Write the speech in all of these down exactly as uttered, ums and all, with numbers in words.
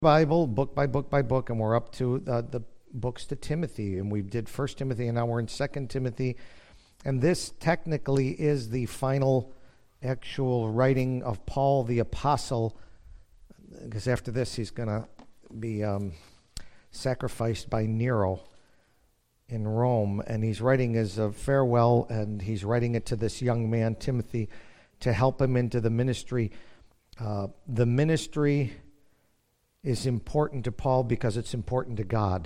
Bible, book by book by book, and we're up to uh, the books to Timothy, and we did First Timothy, and now we're in Second Timothy, and this technically is the final actual writing of Paul the Apostle, because after this he's going to be um, sacrificed by Nero in Rome, and he's writing as a farewell, and he's writing it to this young man, Timothy, to help him into the ministry. Uh, the ministry is important to Paul because it's important to God.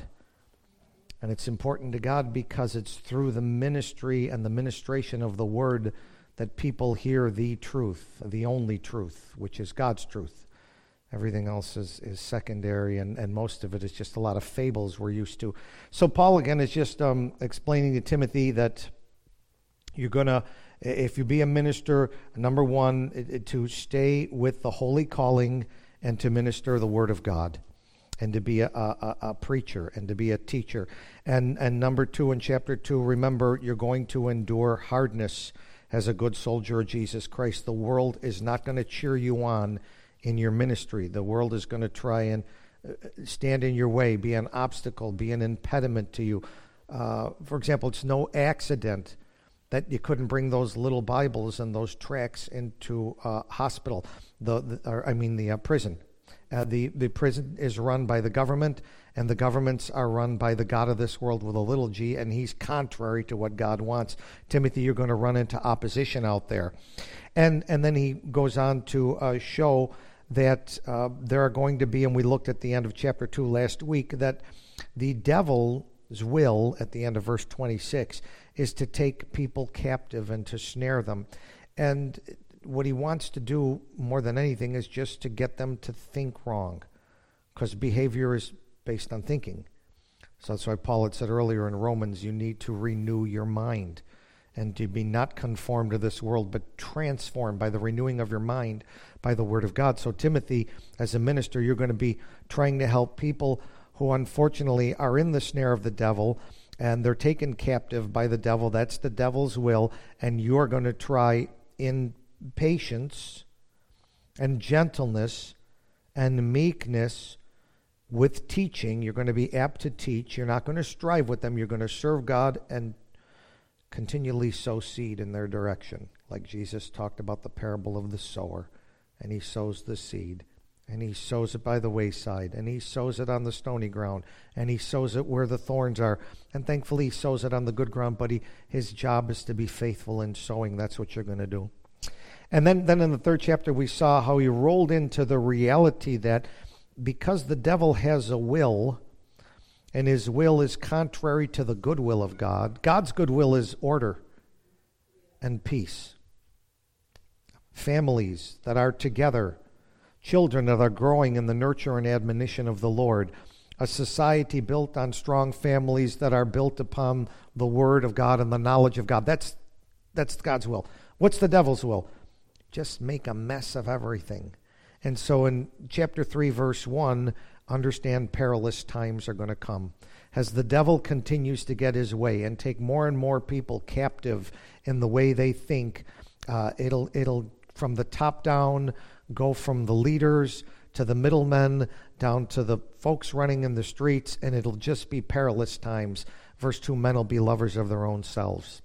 And it's important to God because it's through the ministry and the ministration of the word that people hear the truth, the only truth, which is God's truth. Everything else is, is secondary, and, and most of it is just a lot of fables we're used to. So Paul, again, is just um, explaining to Timothy that you're going to, if you be a minister, number one, it, it, to stay with the holy calling and to minister the word of God, and to be a, a, a preacher, and to be a teacher. And and number two, in chapter two, remember, you're going to endure hardness as a good soldier of Jesus Christ. The world is not going to cheer you on in your ministry. The world is going to try and stand in your way, be an obstacle, be an impediment to you. Uh, for example, it's no accident that you couldn't bring those little Bibles and those tracts into uh, hospital, the, the or, I mean the uh, prison. Uh, the, the prison is run by the government, and the governments are run by the God of this world with a little g, and he's contrary to what God wants. Timothy, you're going to run into opposition out there. And, and then he goes on to uh, show that uh, there are going to be, and we looked at the end of chapter two last week, that the devil's will, at the end of verse twenty-six, is to take people captive and to snare them. And what he wants to do more than anything is just to get them to think wrong, because behavior is based on thinking. So that's why Paul had said earlier in Romans, you need to renew your mind and to be not conformed to this world, but transformed by the renewing of your mind by the word of God. So Timothy, as a minister, you're going to be trying to help people who unfortunately are in the snare of the devil, and they're taken captive by the devil. That's the devil's will, and you're going to try in patience and gentleness and meekness with teaching. You're going to be apt to teach. You're not going to strive with them. You're going to serve God and continually sow seed in their direction, like Jesus talked about the parable of the sower, and he sows the seed. And he sows it by the wayside, and he sows it on the stony ground, and he sows it where the thorns are. And thankfully he sows it on the good ground, but he, his job is to be faithful in sowing. That's what you're going to do. And then, then in the third chapter we saw how he rolled into the reality that because the devil has a will, and his will is contrary to the good will of God, God's good will is order and peace. Families that are together, children that are growing in the nurture and admonition of the Lord, a society built on strong families that are built upon the word of God and the knowledge of God. That's that's God's will. What's the devil's will? Just make a mess of everything. And so in chapter three, verse one, understand perilous times are going to come. As the devil continues to get his way and take more and more people captive in the way they think, uh, it'll it'll from the top down, go from the leaders to the middlemen down to the folks running in the streets, and it'll just be perilous times. Verse two, men will be lovers of their own selves,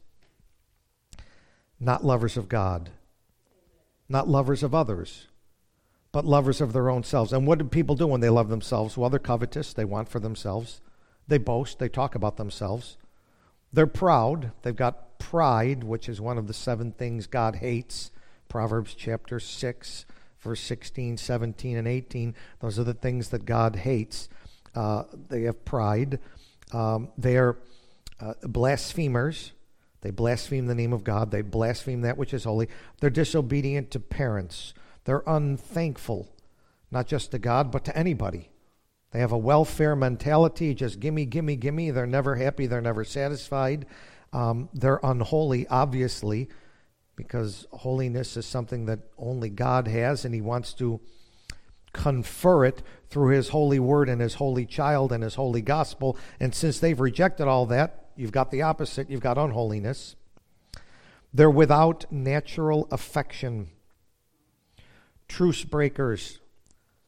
not lovers of God, not lovers of others, but lovers of their own selves. And what do people do when they love themselves? Well, they're covetous. They want for themselves. They boast. They talk about themselves. They're proud. They've got pride, which is one of the seven things God hates. Proverbs chapter six, verse sixteen, seventeen, and eighteen. Those are the things that God hates. Uh, they have pride. Um, they are uh, blasphemers. They blaspheme the name of God. They blaspheme that which is holy. They're disobedient to parents. They're unthankful, not just to God, but to anybody. They have a welfare mentality, just gimme, gimme, gimme. They're never happy. They're never satisfied. Um, they're unholy, obviously, because holiness is something that only God has, and he wants to confer it through his holy word and his holy child and his holy gospel. And since they've rejected all that, you've got the opposite. You've got unholiness. They're without natural affection. Truce breakers.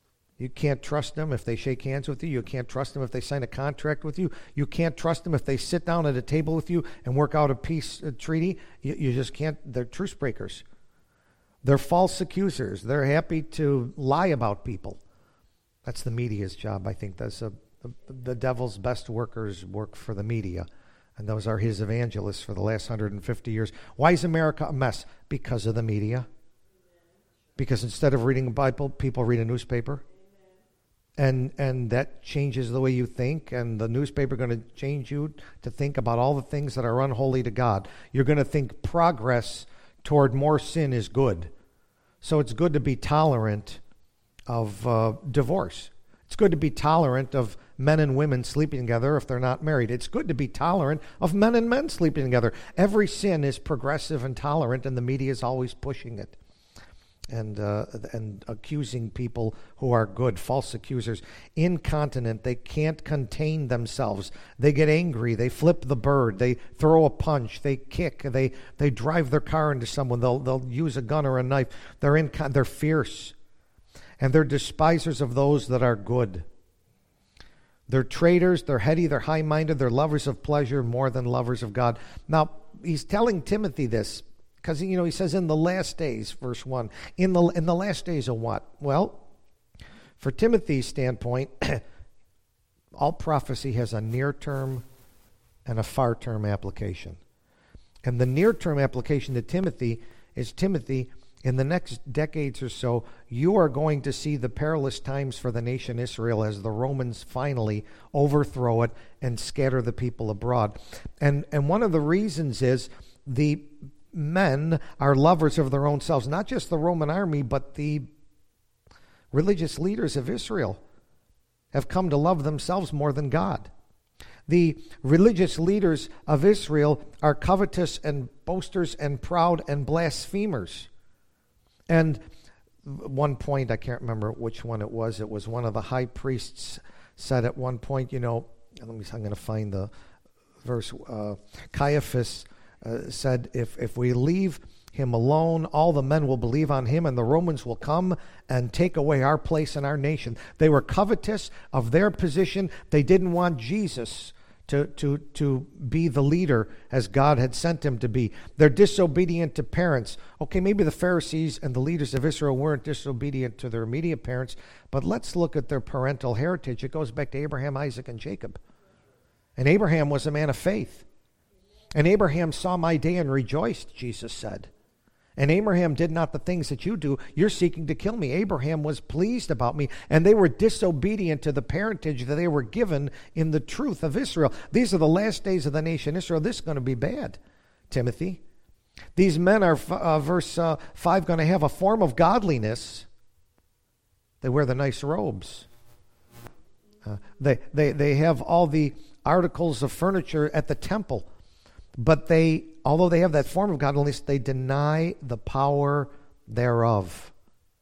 You can't trust them if they shake hands with you. You can't trust them if they sign a contract with you. You can't trust them if they sit down at a table with you and work out a peace uh, treaty. You, you just can't. They're truce breakers. They're false accusers. They're happy to lie about people. That's the media's job, I think. That's a, the, the devil's best workers work for the media. And those are his evangelists for the last one hundred fifty years. Why is America a mess? Because of the media. Because instead of reading a Bible, people read a newspaper. And and that changes the way you think, and the newspaper going to change you to think about all the things that are unholy to God. You're going to think progress toward more sin is good. So it's good to be tolerant of uh, divorce. It's good to be tolerant of men and women sleeping together if they're not married. It's good to be tolerant of men and men sleeping together. Every sin is progressive and tolerant, and the media is always pushing it. And uh, and accusing people who are good, false accusers, incontinent. They can't contain themselves. They get angry. They flip the bird. They throw a punch. They kick. They they drive their car into someone. They'll they'll use a gun or a knife. They're incon- They're fierce, and they're despisers of those that are good. They're traitors. They're heady. They're high-minded. They're lovers of pleasure more than lovers of God. Now he's telling Timothy this. Because, you know, he says in the last days, verse one, in the in the last days of what? Well, for Timothy's standpoint, all prophecy has a near-term and a far-term application. And the near-term application to Timothy is, Timothy, in the next decades or so, you are going to see the perilous times for the nation Israel as the Romans finally overthrow it and scatter the people abroad. And and one of the reasons is the men are lovers of their own selves, not just the Roman army, but the religious leaders of Israel have come to love themselves more than God. The religious leaders of Israel are covetous and boasters and proud and blasphemers. And one point, I can't remember which one it was, it was one of the high priests said at one point, you know, let me, I'm going to find the verse, uh, Caiaphas Uh, said, if, if we leave him alone, all the men will believe on him, and the Romans will come and take away our place in our nation. They were covetous of their position. They didn't want Jesus to, to, to be the leader as God had sent him to be. They're disobedient to parents. Okay, maybe the Pharisees and the leaders of Israel weren't disobedient to their immediate parents, but let's look at their parental heritage. It goes back to Abraham, Isaac, and Jacob. And Abraham was a man of faith. And Abraham saw my day and rejoiced, Jesus said. And Abraham did not the things that you do. You're seeking to kill me. Abraham was pleased about me. And they were disobedient to the parentage that they were given in the truth of Israel. These are the last days of the nation Israel. This is going to be bad, Timothy. These men are, uh, verse uh, five, going to have a form of godliness. They wear the nice robes. Uh, they, they, they have all the articles of furniture at the temple. But they, although they have that form of godliness, they deny the power thereof.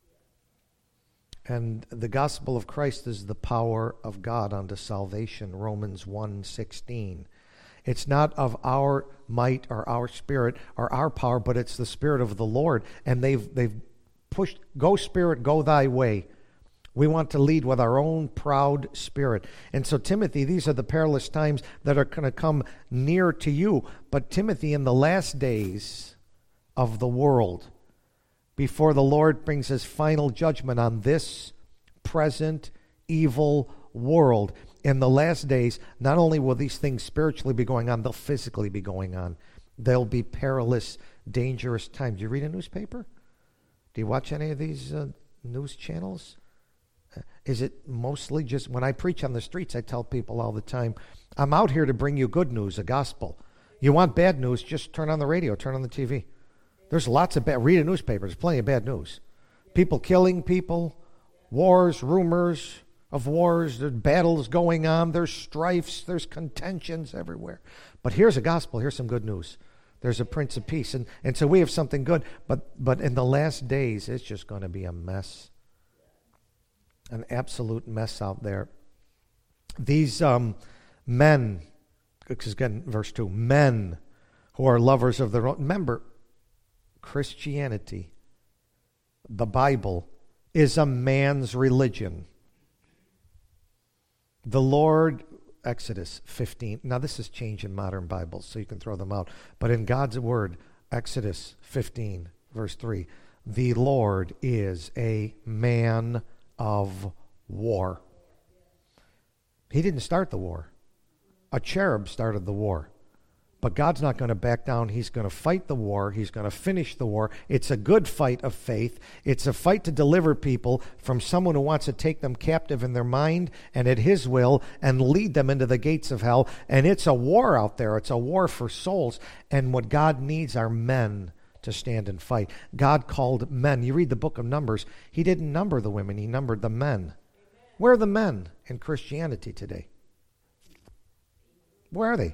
And the gospel of Christ is the power of God unto salvation, Romans one sixteen. It's not of our might or our spirit or our power, but it's the Spirit of the Lord. And they've they've pushed, go Spirit, go thy way. We want to lead with our own proud spirit. And so, Timothy, these are the perilous times that are going to come near to you. But, Timothy, in the last days of the world, before the Lord brings his final judgment on this present evil world, in the last days, not only will these things spiritually be going on, they'll physically be going on. There'll be perilous, dangerous times. Do you read a newspaper? Do you watch any of these uh, news channels? Is it mostly just, when I preach on the streets, I tell people all the time, I'm out here to bring you good news, a gospel. You want bad news, just turn on the radio, turn on the T V. There's lots of bad, read a newspaper, there's plenty of bad news. People killing people, wars, rumors of wars, there's battles going on, there's strifes, there's contentions everywhere. But here's a gospel, here's some good news. There's a Prince of Peace. And, and so we have something good, but, but in the last days, it's just going to be a mess. An absolute mess out there. These um, men, because again, verse two, men who are lovers of their own. Remember, Christianity, the Bible, is a man's religion. The Lord, Exodus fifteen. Now this has changed in modern Bibles, so you can throw them out. But in God's word, Exodus fifteen, verse three, the Lord is a man of war. He didn't start the war. A cherub started the war. But God's not going to back down. He's going to fight the war. He's going to finish the war. It's a good fight of faith. It's a fight to deliver people from someone who wants to take them captive in their mind and at his will and lead them into the gates of hell. And it's a war out there. It's a war for souls. And what God needs are men to stand and fight. God called men. You read the book of Numbers. He didn't number the women. He numbered the men. Where are the men in Christianity today? Where are they?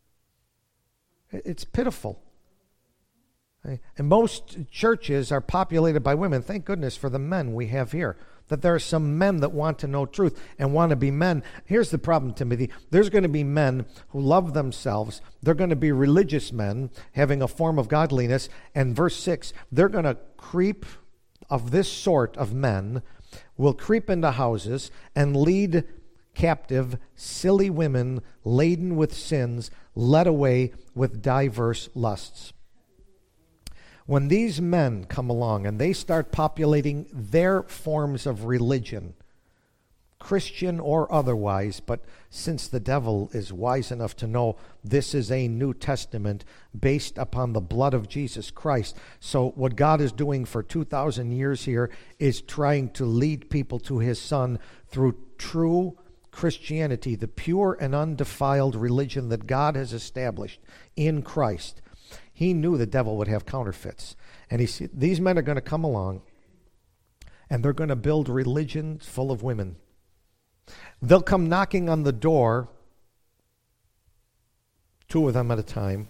It's pitiful. And most churches are populated by women. Thank goodness for the men we have here, that there are some men that want to know truth and want to be men. Here's the problem, Timothy. There's going to be men who love themselves. They're going to be religious men having a form of godliness. And verse six, they're going to creep, of this sort of men, will creep into houses and lead captive silly women laden with sins, led away with diverse lusts. When these men come along and they start populating their forms of religion, Christian or otherwise, but since the devil is wise enough to know this is a New Testament based upon the blood of Jesus Christ, so what God is doing for two thousand years here is trying to lead people to his Son through true Christianity, the pure and undefiled religion that God has established in Christ. He knew the devil would have counterfeits. And he said, these men are going to come along and they're going to build religions full of women. They'll come knocking on the door, two of them at a time,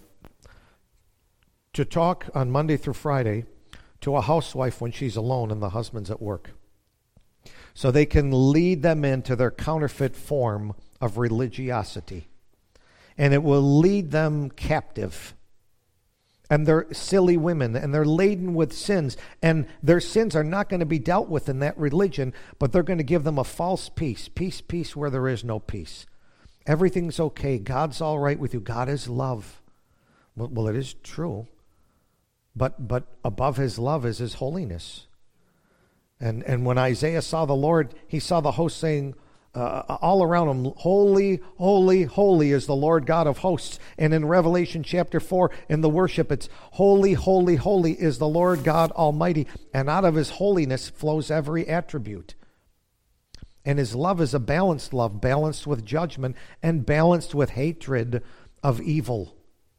to talk on Monday through Friday to a housewife when she's alone and the husband's at work. So they can lead them into their counterfeit form of religiosity. And it will lead them captive. And they're silly women, and they're laden with sins. And their sins are not going to be dealt with in that religion, but they're going to give them a false peace. Peace, peace where there is no peace. Everything's okay. God's all right with you. God is love. Well, well it is true. But, but above his love is his holiness. And and when Isaiah saw the Lord, he saw the host saying uh, all around him, holy, holy, holy is the Lord God of hosts. And in Revelation chapter four, in the worship, it's holy, holy, holy is the Lord God Almighty. And out of his holiness flows every attribute. And his love is a balanced love, balanced with judgment and balanced with hatred of evil.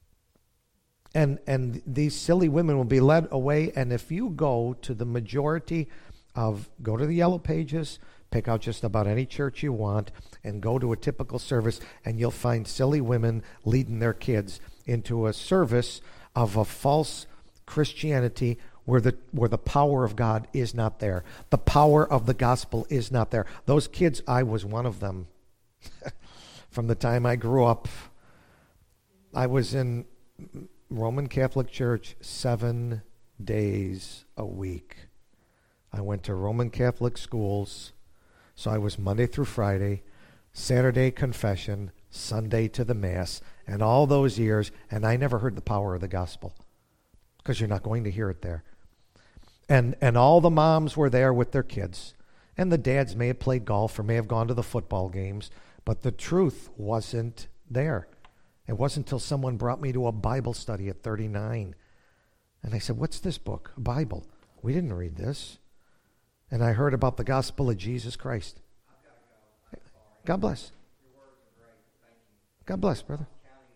And, and these silly women will be led away. And if you go to the majority of, go to the Yellow Pages, pick out just about any church you want, and go to a typical service, and you'll find silly women leading their kids into a service of a false Christianity where the where the power of God is not there. The power of the gospel is not there. Those kids, I was one of them. From the time I grew up, I was in Roman Catholic Church seven days a week. I went to Roman Catholic schools, so I was Monday through Friday, Saturday confession, Sunday to the Mass, and all those years, and I never heard the power of the gospel, because you're not going to hear it there. And and all the moms were there with their kids, and the dads may have played golf or may have gone to the football games, but the truth wasn't there. It wasn't until someone brought me to a Bible study at thirty-nine, and I said, "What's this book? A Bible? We didn't read this." And I heard about the gospel of Jesus Christ. God bless. God bless, brother.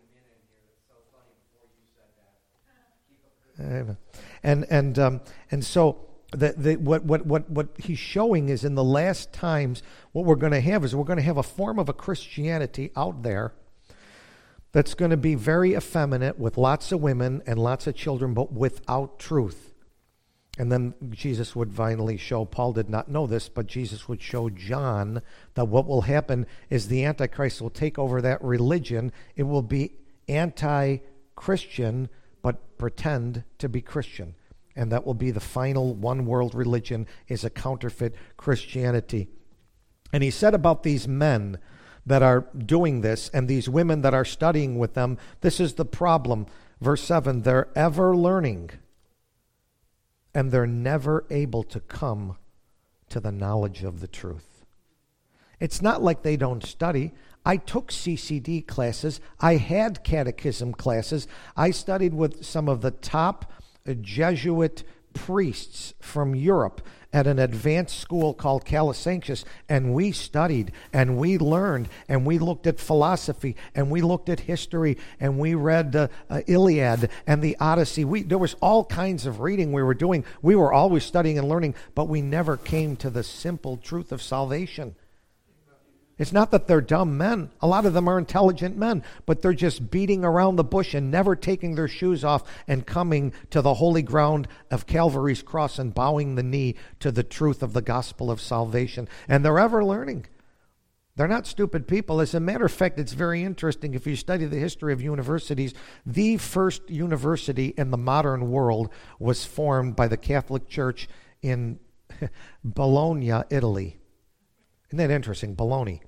Amen. And and um, and so the, the what what what what he's showing is in the last times what we're going to have is we're going to have a form of a Christianity out there that's going to be very effeminate with lots of women and lots of children, but without truth. And then Jesus would finally show, Paul did not know this, but Jesus would show John that what will happen is the Antichrist will take over that religion. It will be anti-Christian, but pretend to be Christian. And that will be the final one world religion, is a counterfeit Christianity. And he said about these men that are doing this, and these women that are studying with them. This is the problem. Verse seven, they're ever learning, and they're never able to come to the knowledge of the truth. It's not like they don't study. I took C C D classes. I had catechism classes. I studied with some of the top Jesuit priests from Europe at an advanced school called Calasanctius, and we studied, and we learned, and we looked at philosophy, and we looked at history, and we read the uh, uh, Iliad and the Odyssey. We, there was all kinds of reading we were doing. We were always studying and learning, but we never came to the simple truth of salvation. It's not that they're dumb men. A lot of them are intelligent men, but they're just beating around the bush and never taking their shoes off and coming to the holy ground of Calvary's cross and bowing the knee to the truth of the gospel of salvation. And they're ever learning. They're not stupid people. As a matter of fact, it's very interesting if you study the history of universities. The first university in the modern world was formed by the Catholic Church in Bologna, Italy. Isn't that interesting? Bologna.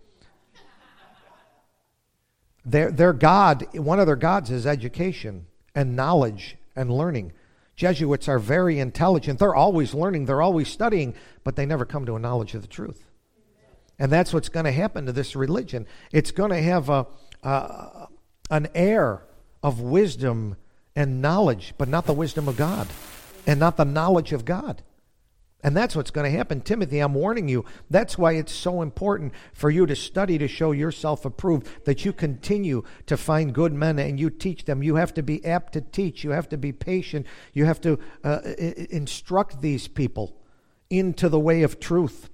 Their, their God, one of their gods is education and knowledge and learning. Jesuits are very intelligent. They're always learning. They're always studying, but they never come to a knowledge of the truth. And that's what's going to happen to this religion. It's going to have a, a an air of wisdom and knowledge, but not the wisdom of God and not the knowledge of God. And that's what's going to happen. Timothy, I'm warning you. That's why it's so important for you to study to show yourself approved, that you continue to find good men and you teach them. You have to be apt to teach. You have to be patient. You have to uh, instruct these people into the way of truth.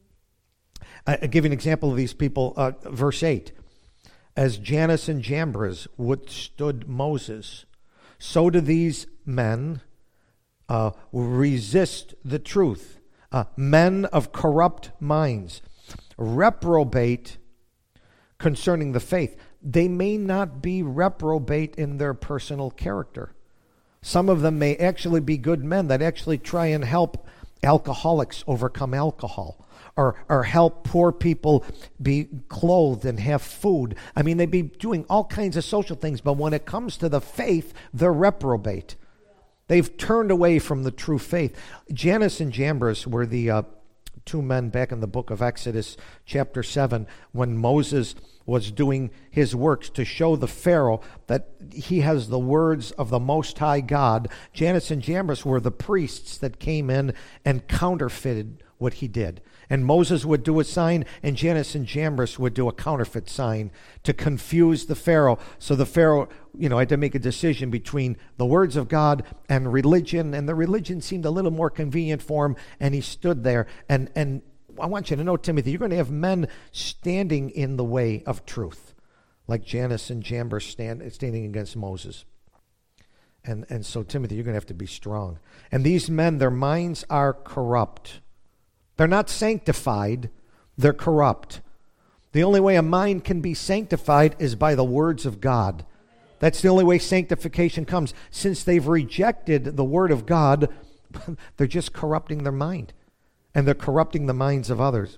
I'll give you an example of these people. Uh, verse eight. As Jannes and Jambres withstood Moses, so do these men Uh, resist the truth. Uh, men of corrupt minds, reprobate concerning the faith. They may not be reprobate in their personal character. Some of them may actually be good men that actually try and help alcoholics overcome alcohol, or, or help poor people be clothed and have food. I mean, they'd be doing all kinds of social things, but when it comes to the faith, they're reprobate. They've turned away from the true faith. Jannes and Jambres were the uh, two men back in the book of Exodus chapter seven when Moses was doing his works to show the Pharaoh that he has the words of the Most High God. Jannes and Jambres were the priests that came in and counterfeited what he did. And Moses would do a sign, and Jannes and Jambres would do a counterfeit sign to confuse the Pharaoh. So the Pharaoh, you know, had to make a decision between the words of God and religion, and the religion seemed a little more convenient for him, and he stood there. And, and I want you to know, Timothy, you're going to have men standing in the way of truth, like Jannes and Jambres stand, standing against Moses. And, and so, Timothy, you're going to have to be strong. And these men, their minds are corrupt. They're not sanctified, they're corrupt. The only way a mind can be sanctified is by the words of God. That's the only way sanctification comes. Since they've rejected the word of God, they're just corrupting their mind. And they're corrupting the minds of others.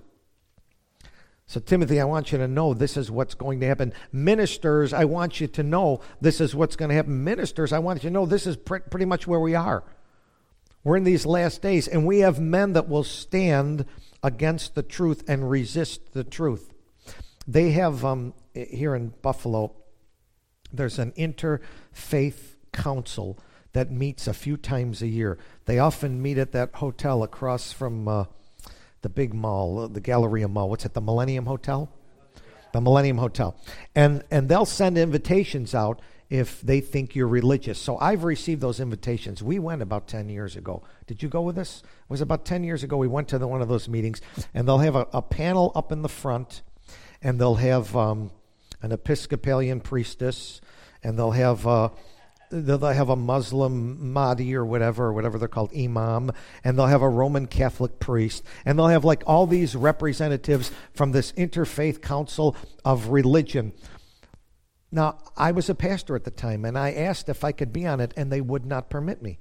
So, Timothy, I want you to know this is what's going to happen. Ministers, I want you to know this is what's going to happen. Ministers, I want you to know this is pre- pretty much where we are. We're in these last days, and we have men that will stand against the truth and resist the truth. They have, um, here in Buffalo, there's an interfaith council that meets a few times a year. They often meet at that hotel across from uh, the big mall, uh, the Galleria Mall. What's it, the Millennium Hotel? The Millennium Hotel. And, and they'll send invitations out if they think you're religious. So I've received those invitations. We went about ten years ago. Did you go with us? It was about ten years ago. We went to the, one of those meetings, and they'll have a, a panel up in the front, and they'll have um, an Episcopalian priestess, and they'll have uh, they'll have a Muslim Mahdi or whatever, or whatever they're called, imam, and they'll have a Roman Catholic priest, and they'll have like all these representatives from this interfaith council of religion. Now, I was a pastor at the time, and I asked if I could be on it, and they would not permit me.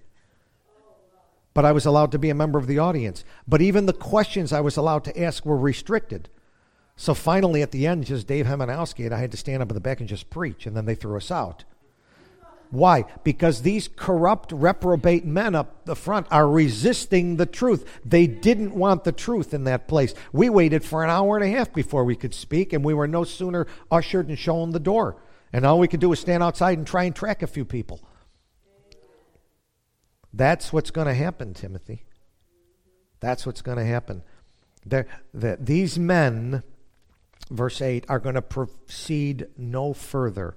But I was allowed to be a member of the audience. But even the questions I was allowed to ask were restricted. So finally, at the end, just Dave Hemanowski and I had to stand up in the back and just preach, and then they threw us out. Why? Because these corrupt, reprobate men up the front are resisting the truth. They didn't want the truth in that place. We waited for an hour and a half before we could speak, and we were no sooner ushered and shown the door. And all we could do was stand outside and try and track a few people. That's what's going to happen, Timothy. That's what's going to happen. The, the, these men, verse eight, are going to proceed no further,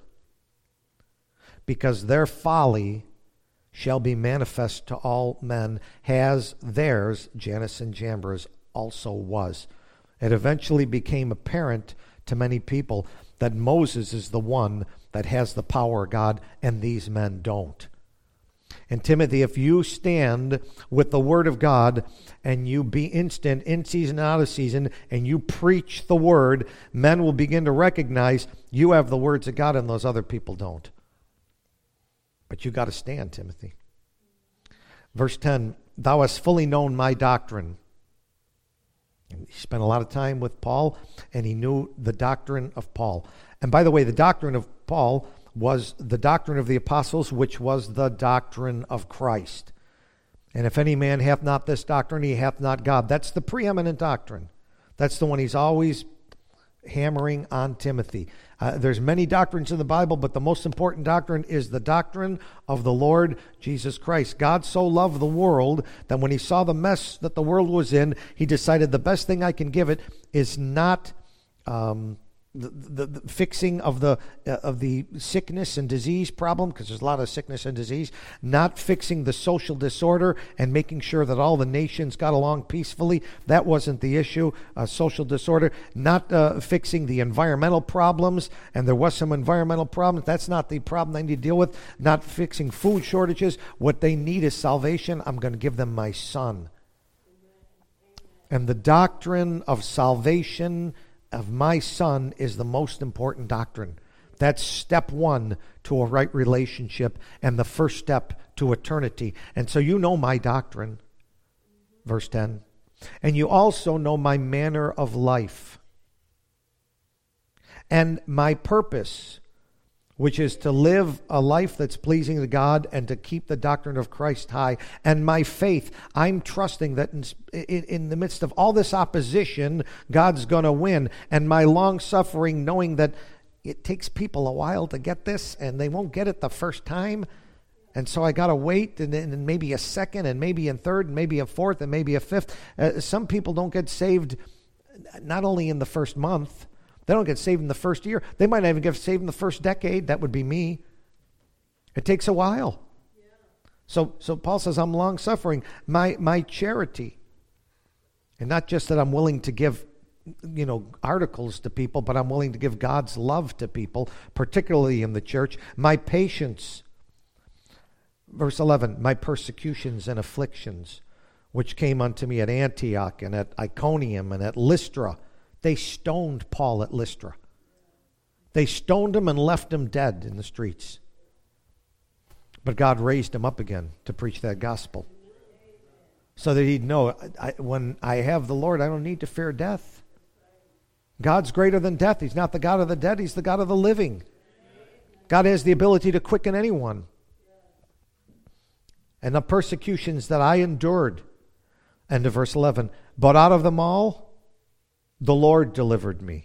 because their folly shall be manifest to all men, as theirs, Jannes and Jambres, also was. It eventually became apparent to many people that Moses is the one that has the power of God, and these men don't. And Timothy, if you stand with the Word of God and you be instant, in season, out of season, and you preach the Word, men will begin to recognize you have the words of God and those other people don't. But you got to stand, Timothy. Verse ten, thou hast fully known my doctrine. And he spent a lot of time with Paul, and he knew the doctrine of Paul. And by the way, the doctrine of Paul was the doctrine of the apostles, which was the doctrine of Christ. And if any man hath not this doctrine, he hath not God. That's the preeminent doctrine. That's the one he's always hammering on Timothy. Uh, there's many doctrines in the Bible, but the most important doctrine is the doctrine of the Lord Jesus Christ. God so loved the world that when he saw the mess that the world was in, he decided the best thing I can give it is not um, the, the, the fixing of the uh, of the sickness and disease problem, because there's a lot of sickness and disease, not fixing the social disorder and making sure that all the nations got along peacefully. That wasn't the issue. Uh, social disorder, not uh, fixing the environmental problems, and there was some environmental problems. That's not the problem they need to deal with. Not fixing food shortages. What they need is salvation. I'm going to give them my son. And the doctrine of salvation of my son is the most important doctrine. That's step one to a right relationship and the first step to eternity. And so you know my doctrine, verse ten. And you also know my manner of life and my purpose, which is to live a life that's pleasing to God and to keep the doctrine of Christ high. And my faith, I'm trusting that in, in, in the midst of all this opposition, God's going to win. And my long suffering, knowing that it takes people a while to get this, and they won't get it the first time. And so I got to wait, and then maybe a second, and maybe a third, and maybe a fourth, and maybe a fifth. Uh, some people don't get saved not only in the first month. They don't get saved in the first year. They might not even get saved in the first decade. That would be me. It takes a while. Yeah. So so Paul says, I'm long-suffering. My my charity. And not just that I'm willing to give, you know, articles to people, but I'm willing to give God's love to people, particularly in the church. My patience. Verse eleven, my persecutions and afflictions, which came unto me at Antioch and at Iconium and at Lystra. They stoned Paul at Lystra. They stoned him and left him dead in the streets. But God raised him up again to preach that gospel, so that he'd know, I, when I have the Lord, I don't need to fear death. God's greater than death. He's not the God of the dead. He's the God of the living. God has the ability to quicken anyone. And the persecutions that I endured, end of verse eleven, but out of them all, the Lord delivered me.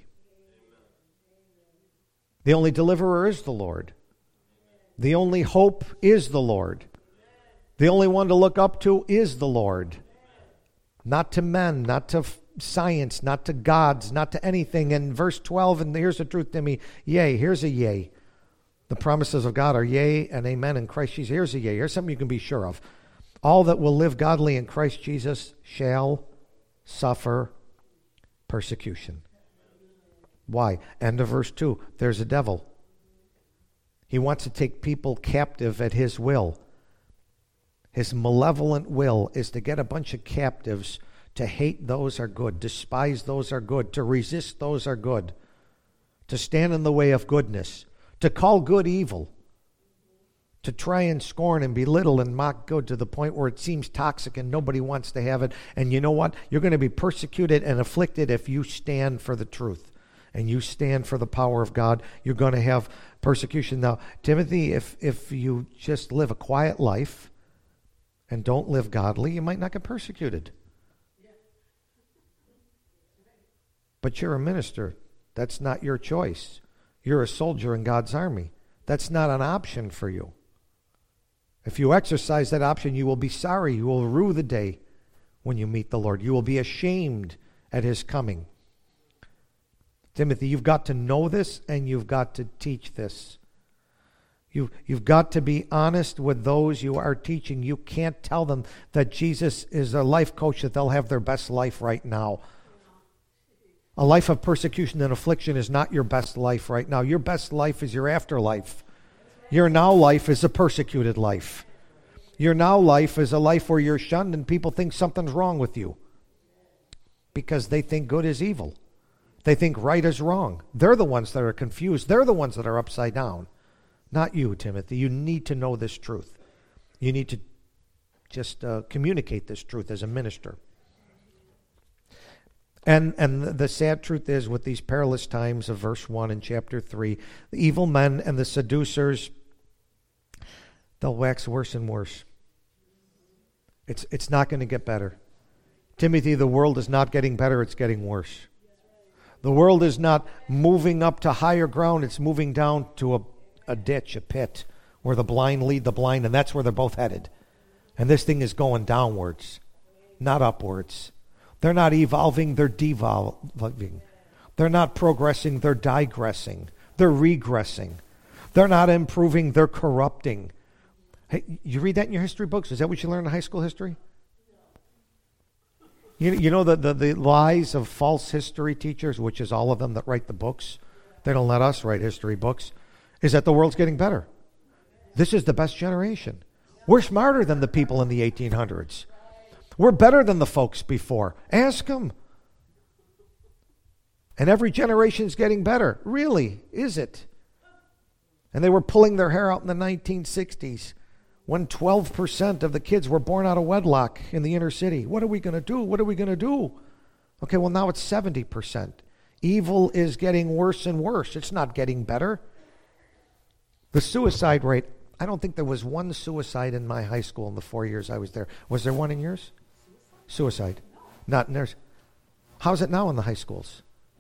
The only deliverer is the Lord. The only hope is the Lord. The only one to look up to is the Lord. Not to men, not to science, not to gods, not to anything. And verse twelve, and here's the truth to me, yea, here's a yea. The promises of God are yea and amen in Christ Jesus. Here's a yea. Here's something you can be sure of. All that will live godly in Christ Jesus shall suffer persecution. Why? End of verse two. There's a devil. He wants to take people captive at his will. His malevolent will is to get a bunch of captives to hate those are good, despise those are good, to resist those are good, to stand in the way of goodness, to call good evil, to try and scorn and belittle and mock good to the point where it seems toxic and nobody wants to have it. And you know what? You're going to be persecuted and afflicted if you stand for the truth and you stand for the power of God. You're going to have persecution. Now, Timothy, if if you just live a quiet life and don't live godly, you might not get persecuted. But you're a minister. That's not your choice. You're a soldier in God's army. That's not an option for you. If you exercise that option, you will be sorry. You will rue the day when you meet the Lord. You will be ashamed at his coming. Timothy, you've got to know this and you've got to teach this. You, you've got to be honest with those you are teaching. You can't tell them that Jesus is a life coach, that they'll have their best life right now. A life of persecution and affliction is not your best life right now. Your best life is your afterlife. Your now life is a persecuted life. Your now life is a life where you're shunned and people think something's wrong with you because they think good is evil. They think right is wrong. They're the ones that are confused. They're the ones that are upside down. Not you, Timothy. You need to know this truth. You need to just uh, communicate this truth as a minister. And and the sad truth is, with these perilous times of verse one in chapter three, the evil men and the seducers, they'll wax worse and worse. It's it's not going to get better. Timothy, the world is not getting better, it's getting worse. The world is not moving up to higher ground, it's moving down to a, a ditch, a pit, where the blind lead the blind, and that's where they're both headed. And this thing is going downwards, not upwards. They're not evolving, they're devolving. They're not progressing, they're digressing. They're regressing. They're not improving, they're corrupting. Hey, you read that in your history books? Is that what you learned in high school history? You, you know the, the, the lies of false history teachers, which is all of them that write the books. They don't let us write history books. Is that the world's getting better. This is the best generation. We're smarter than the people in the eighteen hundreds. We're better than the folks before. Ask them. And every generation's getting better. Really, is it? And they were pulling their hair out in the nineteen sixties when twelve percent of the kids were born out of wedlock in the inner city. What are we going to do? What are we going to do? Okay, well, now it's seventy percent. Evil is getting worse and worse. It's not getting better. The suicide rate, I don't think there was one suicide in my high school in the four years I was there. Was there one in yours? Suicide. Not in theirs. How's it now in the high schools?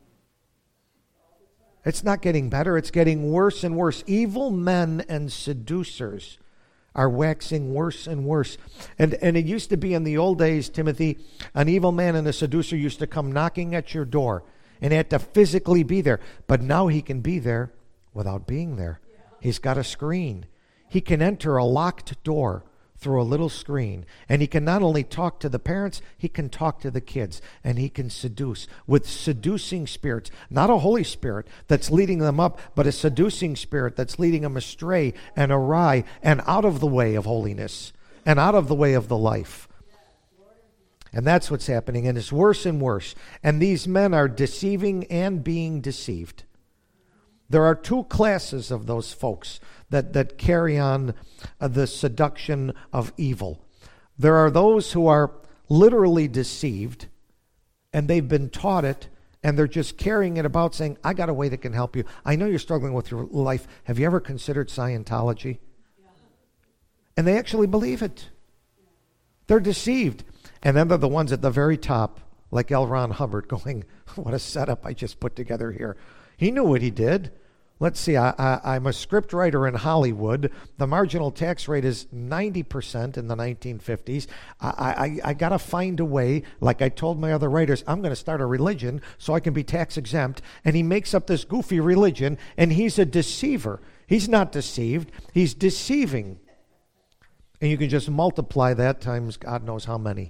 It's not getting better. It's getting worse and worse. Evil men and seducers are waxing worse and worse. And and it used to be in the old days, Timothy, an evil man and a seducer used to come knocking at your door and had to physically be there. But now he can be there without being there. He's got a screen. He can enter a locked door through a little screen. And he can not only talk to the parents, he can talk to the kids. And he can seduce with seducing spirits. Not a Holy Spirit that's leading them up, but a seducing spirit that's leading them astray and awry and out of the way of holiness and out of the way of the life. And that's what's happening. And it's worse and worse. And these men are deceiving and being deceived. There are two classes of those folks that, that carry on uh, the seduction of evil. There are those who are literally deceived, and they've been taught it, and they're just carrying it about saying, I got a way that can help you. I know you're struggling with your life. Have you ever considered Scientology? Yeah. And they actually believe it. They're deceived. And then they're the ones at the very top, like L. Ron Hubbard, going, what a setup I just put together here. He knew what he did. Let's see, I, I, I'm a script writer in Hollywood. The marginal tax rate is ninety percent in the nineteen fifties. I, I, I got to find a way, like I told my other writers, I'm going to start a religion so I can be tax exempt. And he makes up this goofy religion, and he's a deceiver. He's not deceived. He's deceiving. And you can just multiply that times God knows how many.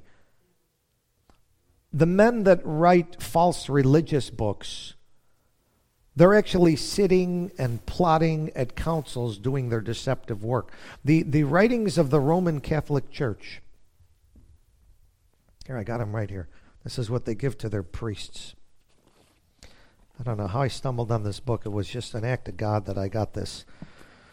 The men that write false religious books, they're actually sitting and plotting at councils doing their deceptive work. The, the writings of the Roman Catholic Church. Here, I got them right here. This is what they give to their priests. I don't know how I stumbled on this book. It was just an act of God that I got this.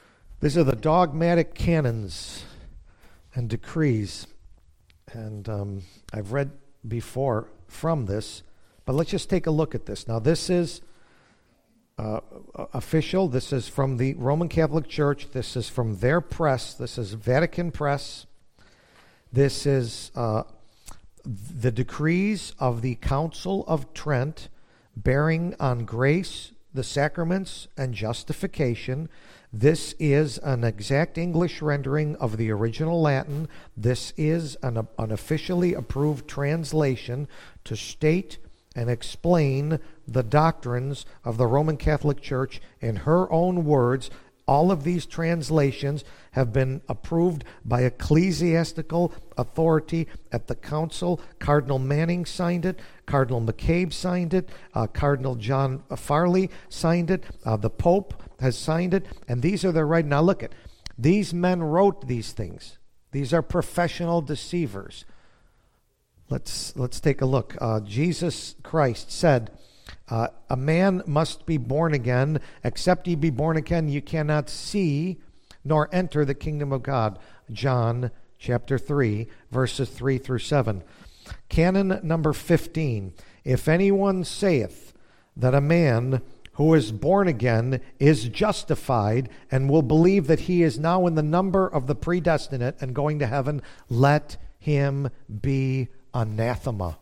These are the dogmatic canons and decrees. And um, I've read before from this, but let's just take a look at this. Now, this is uh, official. This is from the Roman Catholic Church. This is from their press. This is Vatican Press. This is uh, the decrees of the Council of Trent bearing on grace, the sacraments, and justification. This is an exact English rendering of the original Latin. This is an, an officially approved translation to state and explain the doctrines of the Roman Catholic Church in her own words. All of these translations have been approved by ecclesiastical authority at the council. Cardinal Manning signed it. Cardinal McCabe signed it. Uh, Cardinal John Farley signed it. Uh, the Pope has signed it. And these are the right. Now look at, these men wrote these things. These are professional deceivers. Let's, let's take a look. Uh, Jesus Christ said, Uh, a man must be born again. Except ye be born again, you cannot see nor enter the kingdom of God. John chapter three, verses three through seven. Canon number fifteen. If anyone saith that a man who is born again is justified and will believe that he is now in the number of the predestinate and going to heaven, let him be anathema.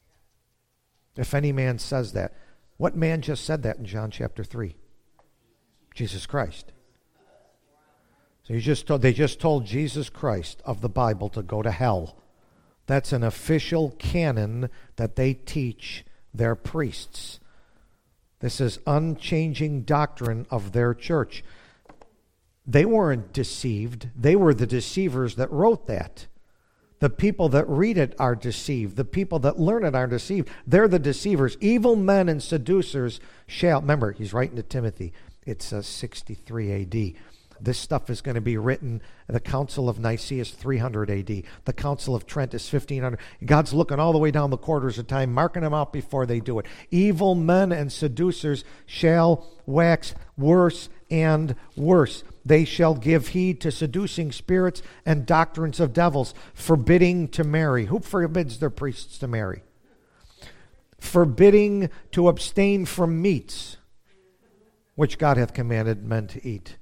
If any man says that. What man just said that in John chapter three? Jesus Christ. So you just told, they just told Jesus Christ of the Bible to go to hell. That's an official canon that they teach their priests. This is unchanging doctrine of their church. They weren't deceived. They were the deceivers that wrote that. The people that read it are deceived. The people that learn it are deceived. They're the deceivers. Evil men and seducers shall. Remember, he's writing to Timothy. It's uh, sixty-three A D. This stuff is going to be written. The Council of Nicaea is three hundred A D. The Council of Trent is fifteen hundred. God's looking all the way down the quarters of time, marking them out before they do it. Evil men and seducers shall wax worse and worse. They shall give heed to seducing spirits and doctrines of devils, forbidding to marry. Who forbids their priests to marry? Forbidding to abstain from meats, which God hath commanded men to eat.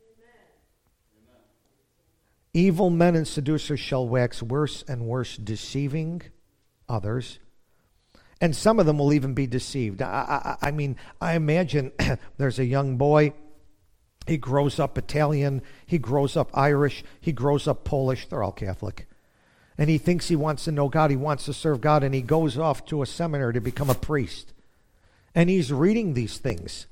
Evil men and seducers shall wax worse and worse, deceiving others. And some of them will even be deceived. I, I, I mean, I imagine there's a young boy. He grows up Italian. He grows up Irish. He grows up Polish. They're all Catholic. And he thinks he wants to know God. He wants to serve God. And he goes off to a seminary to become a priest. And he's reading these things.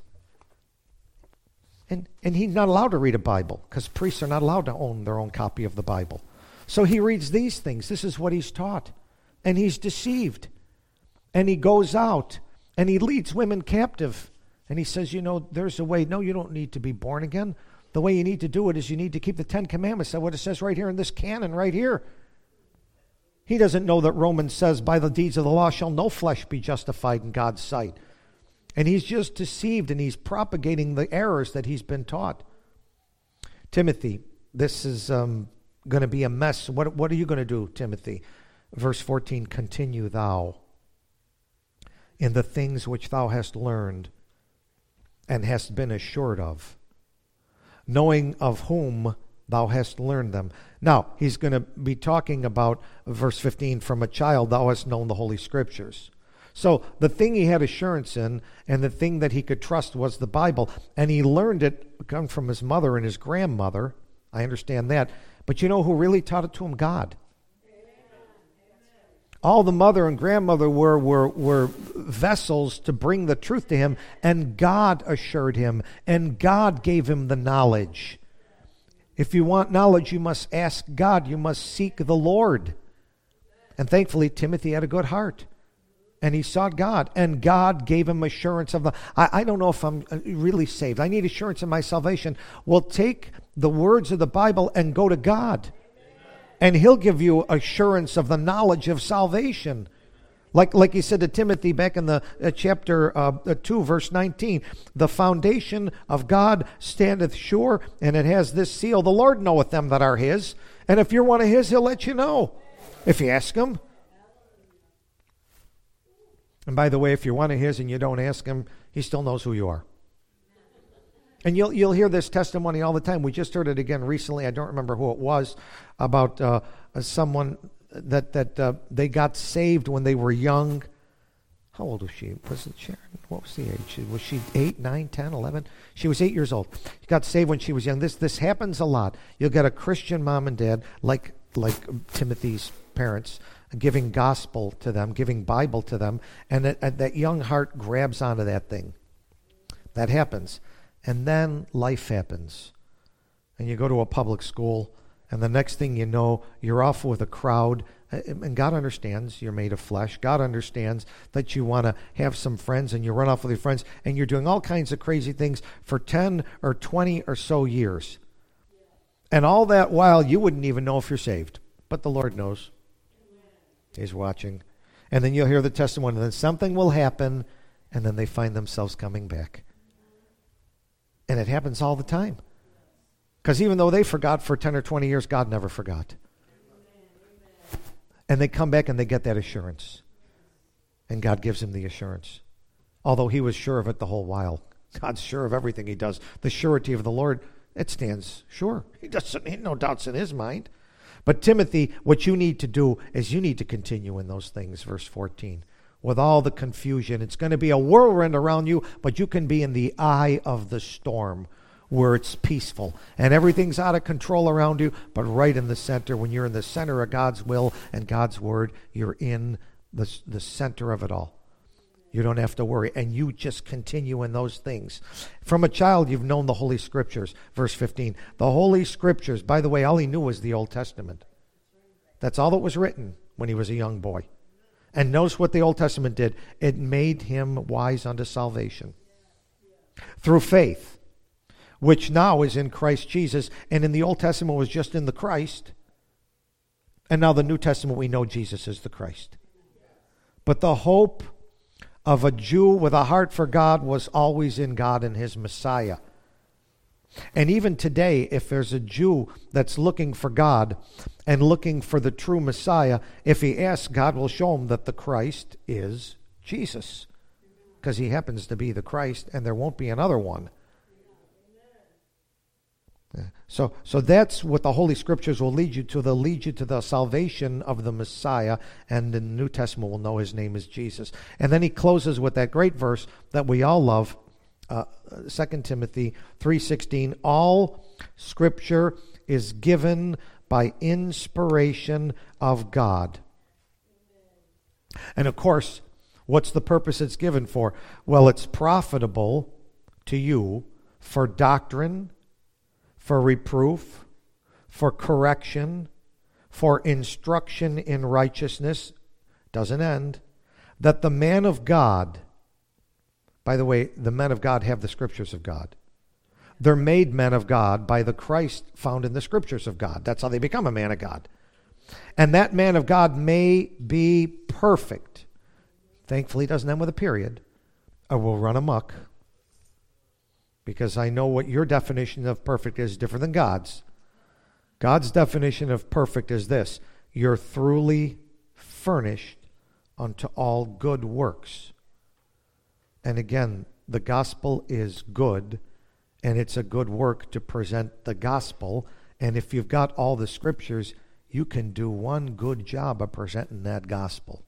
And, and he's not allowed to read a Bible because priests are not allowed to own their own copy of the Bible. So he reads these things. This is what he's taught. And he's deceived. And he goes out and he leads women captive. And he says, you know, there's a way. No, you don't need to be born again. The way you need to do it is you need to keep the Ten Commandments. That's what it says right here in this canon right here. He doesn't know that Romans says, by the deeds of the law shall no flesh be justified in God's sight. And he's just deceived and he's propagating the errors that he's been taught. Timothy, this is um, going to be a mess. What, what are you going to do, Timothy? Verse fourteen, continue thou in the things which thou hast learned and hast been assured of, knowing of whom thou hast learned them. Now, he's going to be talking about, verse fifteen, from a child thou hast known the Holy Scriptures. So the thing he had assurance in and the thing that he could trust was the Bible. And he learned it come from his mother and his grandmother. I understand that. But you know who really taught it to him? God. All the mother and grandmother were, were, were vessels to bring the truth to him, and God assured him, and God gave him the knowledge. If you want knowledge, you must ask God. You must seek the Lord. And thankfully, Timothy had a good heart, and he sought God, and God gave him assurance of the... I, I don't know if I'm really saved. I need assurance of my salvation. Well, take the words of the Bible and go to God. And he'll give you assurance of the knowledge of salvation. Like, like he said to Timothy back in the uh, chapter uh, two, verse nineteen, the foundation of God standeth sure, and it has this seal. The Lord knoweth them that are his. And if you're one of his, he'll let you know if you ask him. And by the way, if you're one of his and you don't ask him, he still knows who you are. And you'll you'll hear this testimony all the time. We just heard it again recently. I don't remember who it was, about uh, someone that that uh, they got saved when they were young. How old was she? Was it Sharon? What was the age? Was she eight, nine, ten, eleven? She was eight years old. She got saved when she was young. This this happens a lot. You'll get a Christian mom and dad, like like Timothy's parents, giving gospel to them, giving Bible to them, and that, and that young heart grabs onto that thing. That happens. And then life happens. And you go to a public school, and the next thing you know, you're off with a crowd. And God understands you're made of flesh. God understands that you want to have some friends, and you run off with your friends, and you're doing all kinds of crazy things for ten or twenty or so years. And all that while, you wouldn't even know if you're saved. But the Lord knows. He's watching. And then you'll hear the testimony, and then something will happen, and then they find themselves coming back. And it happens all the time. Because even though they forgot for ten or twenty years, God never forgot. And they come back and they get that assurance. And God gives them the assurance. Although he was sure of it the whole while. God's sure of everything he does. The surety of the Lord, it stands sure. He doesn't, he no doubts in his mind. But Timothy, what you need to do is you need to continue in those things, verse fourteen. With all the confusion. It's going to be a whirlwind around you, but you can be in the eye of the storm where it's peaceful and everything's out of control around you, but right in the center, when you're in the center of God's will and God's word, you're in the, the center of it all. You don't have to worry, and you just continue in those things. From a child, you've known the Holy Scriptures, verse fifteen. The Holy Scriptures, by the way, all he knew was the Old Testament. That's all that was written when he was a young boy. And notice what the Old Testament did. It made him wise unto salvation. Through faith, which now is in Christ Jesus. And in the Old Testament was just in the Christ. And now the New Testament, we know Jesus is the Christ. But the hope of a Jew with a heart for God was always in God and his Messiah. And even today, if there's a Jew that's looking for God and looking for the true Messiah, if he asks, God will show him that the Christ is Jesus. Because he happens to be the Christ, and there won't be another one. So, so that's what the Holy Scriptures will lead you to. They'll lead you to the salvation of the Messiah, and the New Testament will know his name is Jesus. And then he closes with that great verse that we all love, uh, Second Timothy three sixteen. All Scripture is given by inspiration of God. And of course, what's the purpose it's given for? Well, it's profitable to you for doctrine, for reproof, for correction, for instruction in righteousness, doesn't end, that the man of God, by the way, the men of God have the Scriptures of God. They're made men of God by the Christ found in the Scriptures of God. That's how they become a man of God. And that man of God may be perfect. Thankfully, it doesn't end with a period, or will run amok. Because I know what your definition of perfect is different than God's. God's definition of perfect is this: you're thoroughly furnished unto all good works. And again, the gospel is good, and it's a good work to present the gospel. And if you've got all the Scriptures, you can do one good job of presenting that gospel.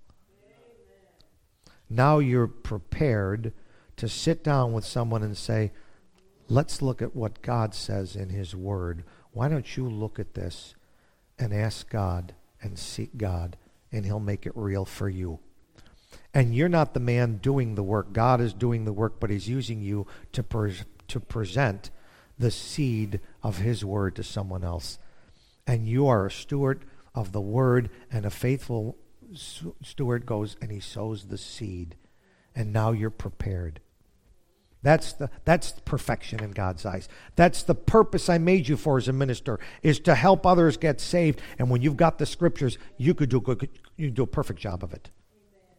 Amen. Now you're prepared to sit down with someone and say, let's look at what God says in his word. Why don't you look at this and ask God and seek God, and he'll make it real for you. And you're not the man doing the work. God is doing the work, but he's using you to pre- to present the seed of his word to someone else. And you are a steward of the word, and a faithful steward goes and he sows the seed. And now you're prepared. That's the that's perfection in God's eyes. That's the purpose I made you for as a minister, is to help others get saved. And when you've got the Scriptures, you could do good, you do a perfect job of it.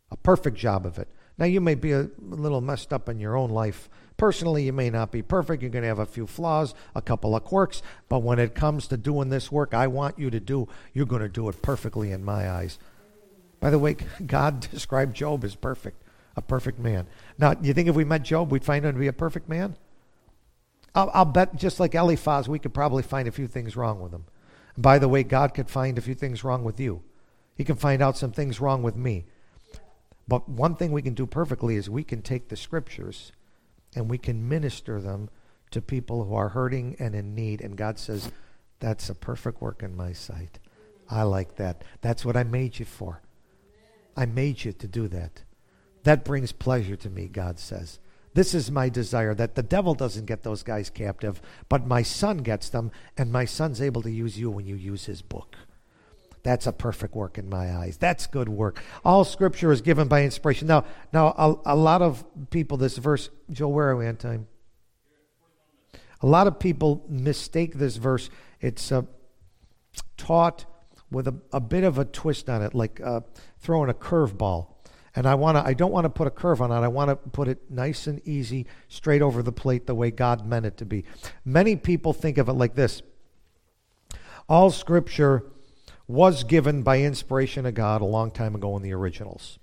A perfect job of it. Now, you may be a little messed up in your own life. Personally, you may not be perfect. You're going to have a few flaws, a couple of quirks. But when it comes to doing this work I want you to do, you're going to do it perfectly in my eyes. By the way, God described Job as perfect, a perfect man. Now, you think if we met Job, we'd find him to be a perfect man? I'll, I'll bet, just like Eliphaz, we could probably find a few things wrong with him. And by the way, God could find a few things wrong with you. He can find out some things wrong with me. But one thing we can do perfectly is we can take the scriptures and we can minister them to people who are hurting and in need. And God says, that's a perfect work in my sight. I like that. That's what I made you for. I made you to do that. That brings pleasure to me, God says. This is my desire, that the devil doesn't get those guys captive, but my son gets them, and my son's able to use you when you use his book. That's a perfect work in my eyes. That's good work. All Scripture is given by inspiration. Now, now a, a lot of people, this verse, Joel, where are we on time? A lot of people mistake this verse. It's uh, taught with a, a bit of a twist on it, like uh, throwing a curveball. And I want to. I don't want to put a curve on it. I want to put it nice and easy, straight over the plate, the way God meant it to be. Many people think of it like this. All Scripture was given by inspiration of God a long time ago in the originals.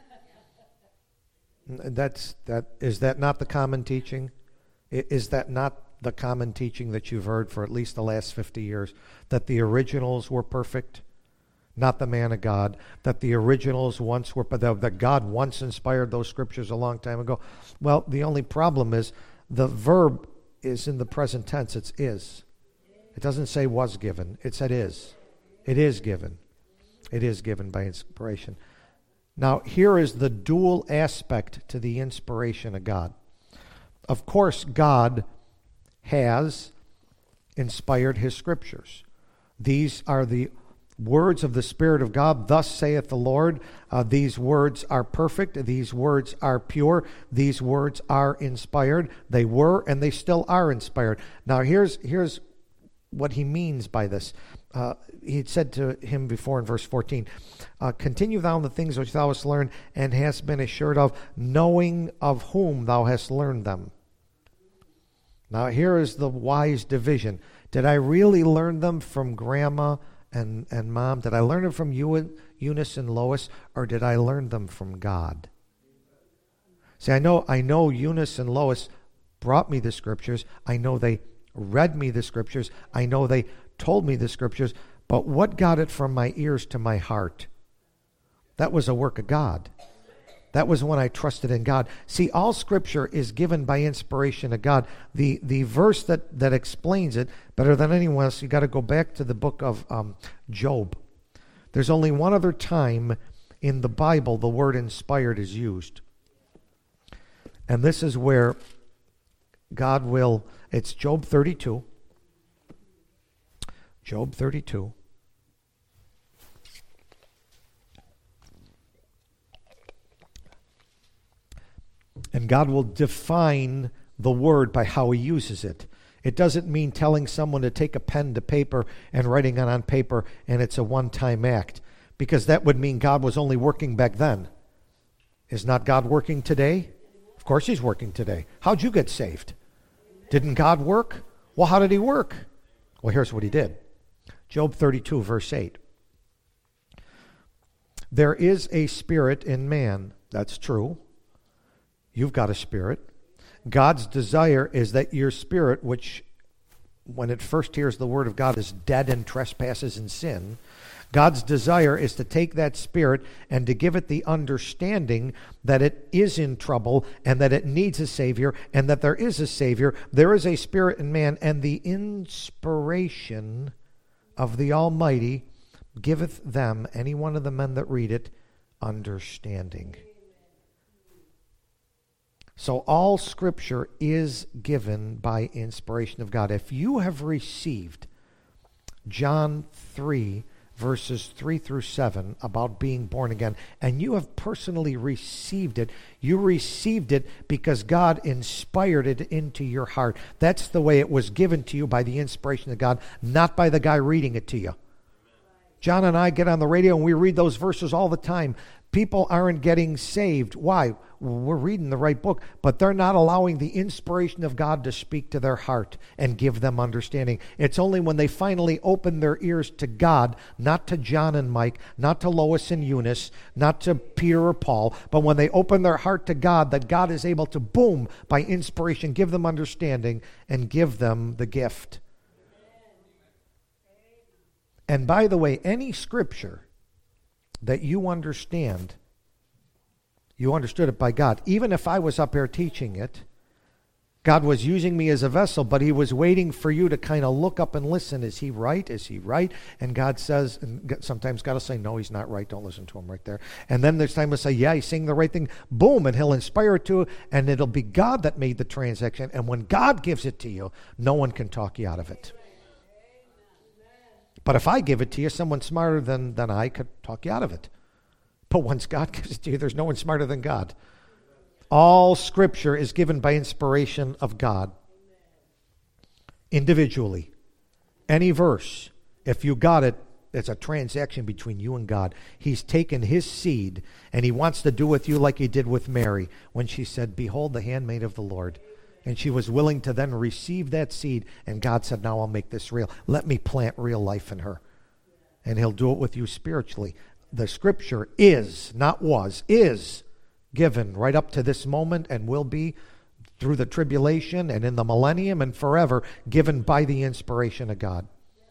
That's that. Is that not the common teaching? Is that not the common teaching that you've heard for at least the last fifty years? That the originals were perfect, not the man of God. That the originals once were, that God once inspired those scriptures a long time ago. Well, the only problem is the verb is in the present tense. It's is. It doesn't say was given. It said is. It is given. It is given by inspiration. Now, here is the dual aspect to the inspiration of God. Of course, God has inspired his scriptures. These are the words of the Spirit of God. Thus saith the Lord. Uh, these words are perfect. These words are pure. These words are inspired. They were and they still are inspired. Now, here's here's what he means by this. Uh, he had said to him before in verse fourteen, uh, continue thou in the things which thou hast learned and hast been assured of, knowing of whom thou hast learned them. Now here is the wise division. Did I really learn them from grandma and, and mom? Did I learn them from you, Eunice and Lois? Or did I learn them from God? See, I know, I know Eunice and Lois brought me the scriptures. I know they read me the scriptures. I know they told me the scriptures. But what got it from my ears to my heart? That was a work of God. That was when I trusted in God. See, all Scripture is given by inspiration of God. The the verse that, that explains it better than anyone else, you got to go back to the book of um, Job. There's only one other time in the Bible the word inspired is used. And this is where God will, it's Job thirty-two. Job thirty-two. And God will define the word by how he uses it. It doesn't mean telling someone to take a pen to paper and writing it on paper and it's a one-time act, because that would mean God was only working back then. Is not God working today? Of course he's working today. How'd you get saved? Didn't God work? Well, how did he work? Well, here's what he did. Job thirty-two, verse eight. There is a spirit in man. That's true. You've got a spirit. God's desire is that your spirit, which when it first hears the word of God is dead in trespasses and sin, God's desire is to take that spirit and to give it the understanding that it is in trouble and that it needs a Savior and that there is a Savior. There is a spirit in man, and the inspiration of the Almighty giveth them, any one of the men that read it, understanding. So all Scripture is given by inspiration of God. If you have received John three, verses three through seven, about being born again, and you have personally received it, you received it because God inspired it into your heart. That's the way it was given to you, by the inspiration of God, not by the guy reading it to you. John and I get on the radio and we read those verses all the time. People aren't getting saved. Why? We're reading the right book, but they're not allowing the inspiration of God to speak to their heart and give them understanding. It's only when they finally open their ears to God, not to John and Mike, not to Lois and Eunice, not to Peter or Paul, but when they open their heart to God, that God is able to, boom, by inspiration, give them understanding and give them the gift. And by the way, any scripture that you understand, you understood it by God. Even if I was up here teaching it, God was using me as a vessel, but he was waiting for you to kind of look up and listen. Is he right? Is he right? And God says, and sometimes God will say, no, he's not right. Don't listen to him right there. And then there's time to say, yeah, he's saying the right thing. Boom, and he'll inspire it to you, and it'll be God that made the transaction. And when God gives it to you, no one can talk you out of it. But if I give it to you, someone smarter than, than I could talk you out of it. But once God gives it to you, there's no one smarter than God. All Scripture is given by inspiration of God. Individually. Any verse, if you got it, it's a transaction between you and God. He's taken his seed, and he wants to do with you like he did with Mary when she said, behold the handmaid of the Lord. And she was willing to then receive that seed. And God said, now I'll make this real. Let me plant real life in her. And he'll do it with you spiritually. The Scripture is, not was, is given right up to this moment and will be through the tribulation and in the millennium and forever, given by the inspiration of God.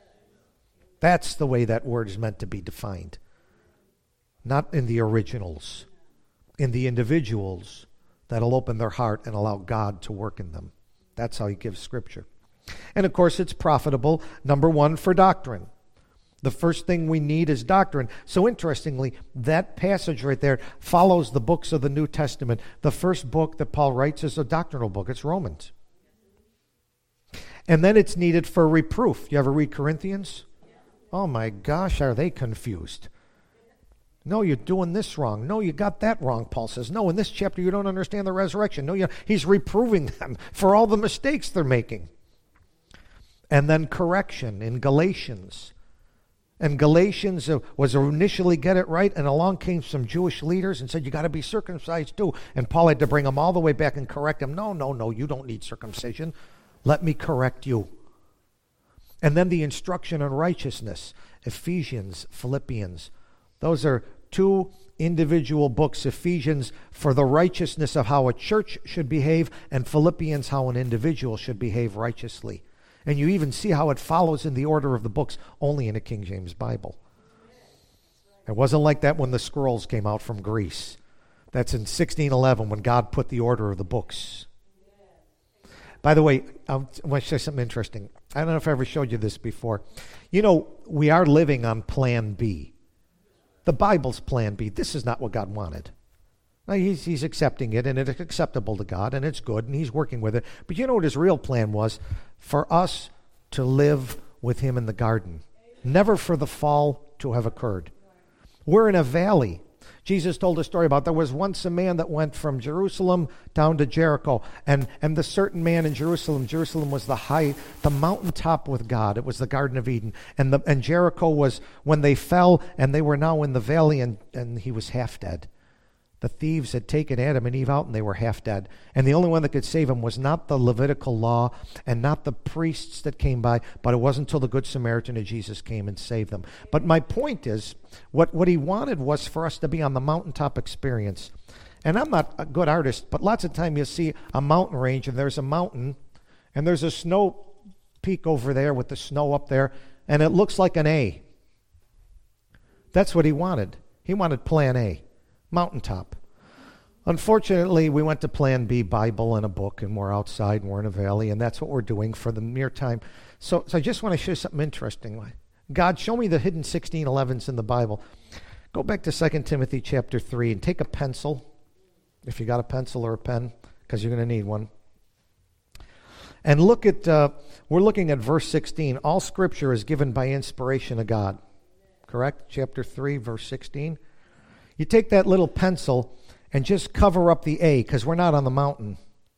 That's the way that word is meant to be defined. Not in the originals, in the individuals that'll open their heart and allow God to work in them. That's how he gives Scripture. And of course, it's profitable, number one, for doctrine. The first thing we need is doctrine. So interestingly, that passage right there follows the books of the New Testament. The first book that Paul writes is a doctrinal book. It's Romans. And then it's needed for reproof. You ever read Corinthians? Oh my gosh, are they confused? No, you're doing this wrong. No, you got that wrong, Paul says. No, in this chapter you don't understand the resurrection. No, you, he's reproving them for all the mistakes they're making. And then correction in Galatians. And Galatians uh, was initially get it right, and along came some Jewish leaders and said, you got to be circumcised too. And Paul had to bring them all the way back and correct them. No, no, no, you don't need circumcision. Let me correct you. And then the instruction on righteousness, Ephesians, Philippians. Those are two individual books, Ephesians for the righteousness of how a church should behave, and Philippians how an individual should behave righteously. And you even see how it follows in the order of the books, only in a King James Bible. It wasn't like that when the scrolls came out from Greece. That's in sixteen eleven when God put the order of the books. By the way, I want to say something interesting. I don't know if I ever showed you this before. You know, we are living on Plan B. The Bible's Plan B. This is not what God wanted. Now, he's, he's accepting it, and it's acceptable to God, and it's good, and he's working with it. But you know what his real plan was? For us to live with him in the garden. Never for the fall to have occurred. We're in a valley. Jesus told a story about there was once a man that went from Jerusalem down to Jericho. And, and the certain man in Jerusalem, Jerusalem was the high, the mountaintop with God. It was the Garden of Eden. And, the, and Jericho was when they fell and they were now in the valley, and, and he was half dead. The thieves had taken Adam and Eve out and they were half dead. And the only one that could save him was not the Levitical law and not the priests that came by, but it wasn't until the Good Samaritan of Jesus came and saved them. But my point is, what, what he wanted was for us to be on the mountaintop experience. And I'm not a good artist, but lots of time you'll see a mountain range and there's a mountain and there's a snow peak over there with the snow up there and it looks like an A. That's what he wanted. He wanted Plan A. Mountaintop. Unfortunately, we went to Plan B, Bible and a book, and we're outside and we're in a valley, and that's what we're doing for the mere time. So, so I just want to show you something interesting. God, show me the hidden sixteen elevens in the Bible. Go back to Second Timothy chapter three and take a pencil, if you got a pencil or a pen, because you're going to need one. And look at, uh, we're looking at verse sixteen. All Scripture is given by inspiration of God. Correct? Chapter three, verse sixteen. You take that little pencil and just cover up the A, because we're not on the mountain.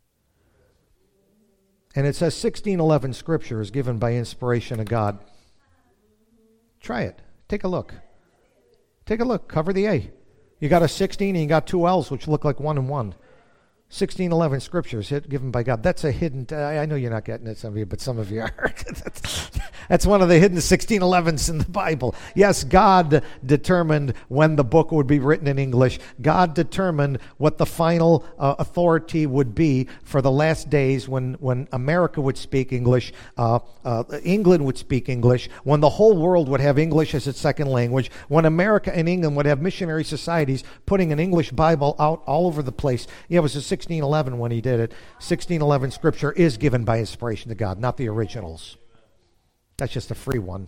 And it says sixteen eleven Scripture is given by inspiration of God. Try it. Take a look. Take a look. Cover the A. You got a sixteen and you got two L's, which look like one and one. sixteen eleven scriptures hit, given by God. That's a hidden, uh, I know you're not getting it, some of you, but some of you are. that's, that's one of the hidden sixteen elevens in the Bible. Yes, God determined when the book would be written in English. God determined what the final uh, authority would be for the last days when, when America would speak English, uh, uh, England would speak English, when the whole world would have English as its second language, when America and England would have missionary societies putting an English Bible out all over the place. Yeah, it was a sixteen eleven when he did it. sixteen eleven scripture is given by inspiration to God, not the originals. That's just a free one.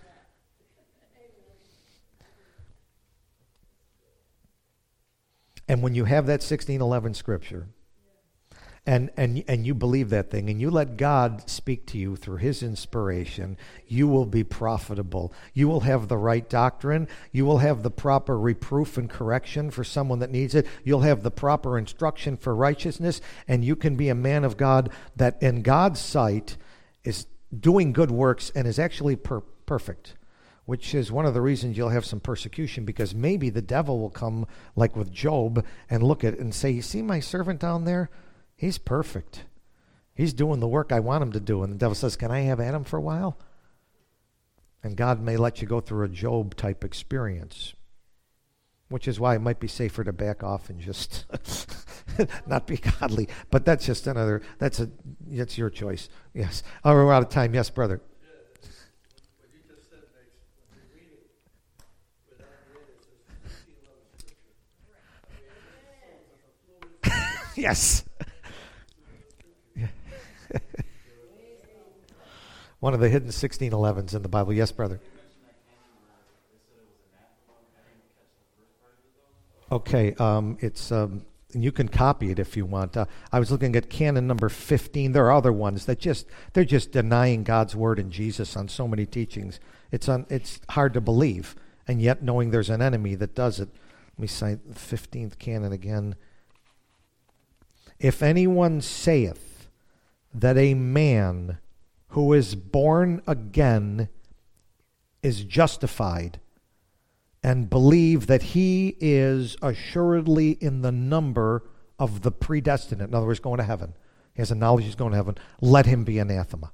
And when you have that sixteen eleven scripture, and, and, and you believe that thing, and you let God speak to you through his inspiration, you will be profitable. You will have the right doctrine. You will have the proper reproof and correction for someone that needs it. You'll have the proper instruction for righteousness, and you can be a man of God that in God's sight is doing good works and is actually per- perfect, which is one of the reasons you'll have some persecution, because maybe the devil will come like with Job and look at it and say, you see my servant down there? He's perfect. He's doing the work I want him to do. And the devil says, can I have Adam for a while? And God may let you go through a Job type experience, which is why it might be safer to back off and just not be godly. But that's just another, that's a, that's your choice. Yes. Oh, we're out of time. Yes, brother. Yes. One of the hidden sixteen elevens in the Bible. Yes, brother. Okay, um, it's um, and you can copy it if you want. Uh, I was looking at canon number fifteen. There are other ones that just they're just denying God's word and Jesus on so many teachings. It's un, it's hard to believe, and yet knowing there's an enemy that does it. Let me cite the fifteenth canon again. If anyone saith that a man who is born again is justified, and believe that he is assuredly in the number of the predestinate, in other words, going to heaven, he has a knowledge he's going to heaven, let him be anathema.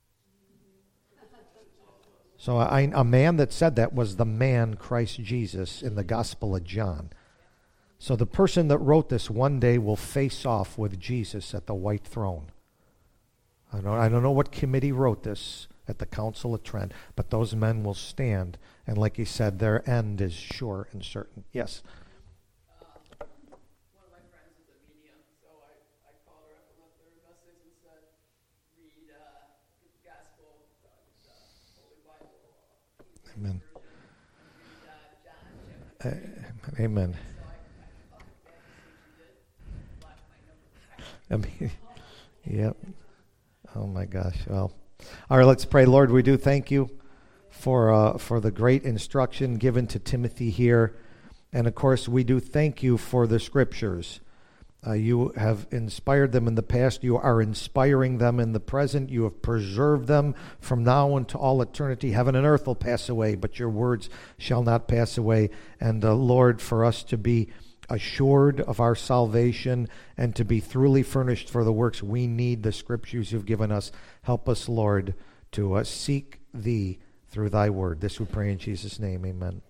So I, a man that said that was the man Christ Jesus in the Gospel of John. So the person that wrote this one day will face off with Jesus at the white throne. I don't, I don't know what committee wrote this at the Council of Trent, but those men will stand, and like he said, their end is sure and certain. Yes? Uh, one of my friends is a medium, so I, I called her up and left her a message and said, read uh, the Gospel, uh, the Holy Bible, uh, Amen. read uh, John chapter Uh, amen. So I, I called her back and see she did, blocked my number. I mean, yep. Oh my gosh. Well, all right, let's pray. Lord, we do thank you for uh, for the great instruction given to Timothy here. And of course, we do thank you for the scriptures. Uh, you have inspired them in the past. You are inspiring them in the present. You have preserved them from now unto all eternity. Heaven and earth will pass away, but your words shall not pass away. And uh, Lord, for us to be assured of our salvation and to be thoroughly furnished for the works we need, the scriptures you've given us. Help us, Lord, to uh, seek thee through thy word. This we pray in Jesus' name. Amen.